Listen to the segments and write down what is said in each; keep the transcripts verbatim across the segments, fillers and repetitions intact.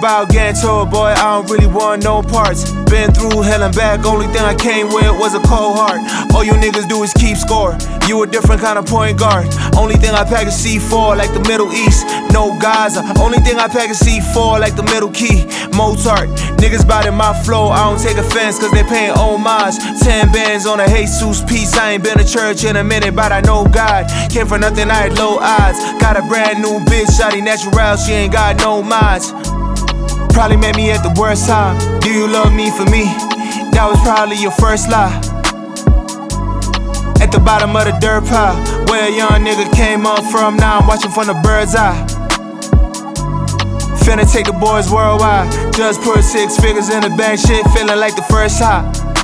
about getting told, boy, I don't really want no parts. Been through hell and back, only thing I came with was a cold heart. All you niggas do is keep score. You a different kind of point guard. Only thing I pack is C four like the Middle East. No Gaza. Only thing I pack is C four like the Middle Key. Mozart. Niggas bout in my flow, I don't take offense cause they paying homage. Ten bands on a Jesus piece. I ain't been to church in a minute, but I know God. Came for nothing, I had low odds. Got a brand new bitch, shawty natural, she ain't got no mods. Probably met me at the worst time. Do you love me for me? That was probably your first lie. At the bottom of the dirt pile, where a young nigga came up from, now I'm watching from the bird's eye. Finna take the boys worldwide. Just put six figures in the bank, shit feeling like the first high.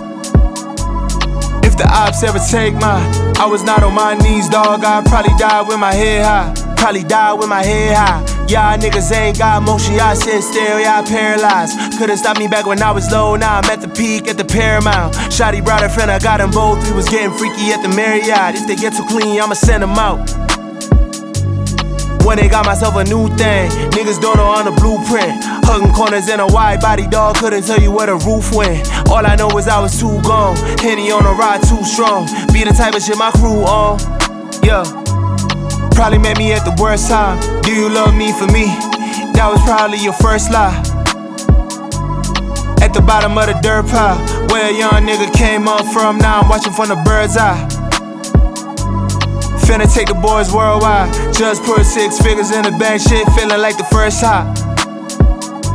If the ops ever take mine, I was not on my knees, dog. I'd probably die with my head high. Probably die with my head high. Y'all niggas ain't got motion, y'all sit still, y'all paralyzed. Couldn't stop me back when I was low, now I'm at the peak at the Paramount. Shotty brought a friend, I got them both, we was getting freaky at the Marriott. If they get too clean, I'ma send them out. When they got myself a new thing, niggas don't know on the blueprint. Hugging corners in a wide body, dog, couldn't tell you where the roof went. All I know is I was too gone, Henny on the ride too strong. Be the type of shit my crew on, yeah. Probably met me at the worst time. Do you love me for me? That was probably your first lie. At the bottom of the dirt pile, where a young nigga came up from, now I'm watching from the bird's eye. Finna take the boys worldwide. Just put six figures in the bank, shit feeling like the first high.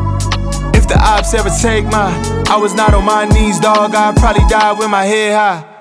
If the ops ever take mine, I was not on my knees, dog. I'd probably die with my head high.